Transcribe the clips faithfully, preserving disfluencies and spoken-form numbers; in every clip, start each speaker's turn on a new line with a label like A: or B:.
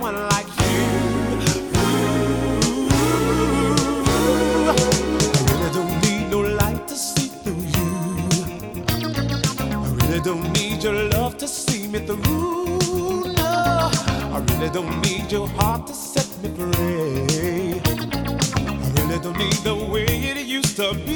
A: someone like you. I really don't need no light to see through you. I really don't need your love to see me through. No, I really don't need your heart to set me free. I really don't need the way it used to be.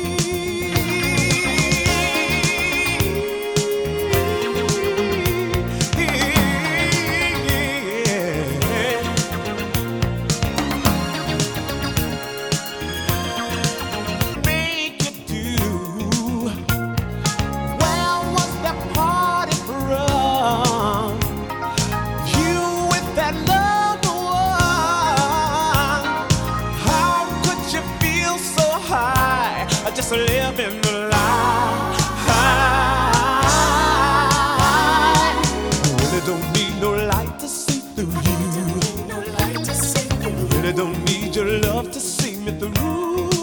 A: Just living the life. I really don't need no light to see through you. I really don't need your love to see me through.